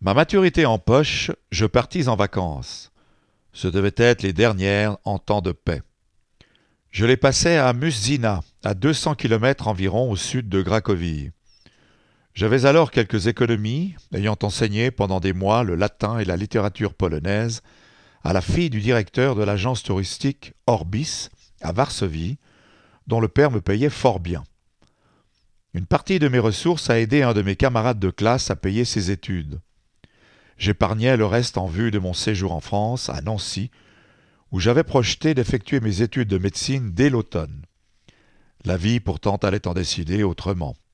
Ma maturité en poche, je partis en vacances. Ce devaient être les dernières en temps de paix. Je les passais à Muszina, à 200 kilomètres environ au sud de Cracovie. J'avais alors quelques économies, ayant enseigné pendant des mois le latin et la littérature polonaise à la fille du directeur de l'agence touristique Orbis à Varsovie, dont le père me payait fort bien. Une partie de mes ressources a aidé un de mes camarades de classe à payer ses études. J'épargnais le reste en vue de mon séjour en France, à Nancy, où j'avais projeté d'effectuer mes études de médecine dès l'automne. La vie pourtant allait en décider autrement.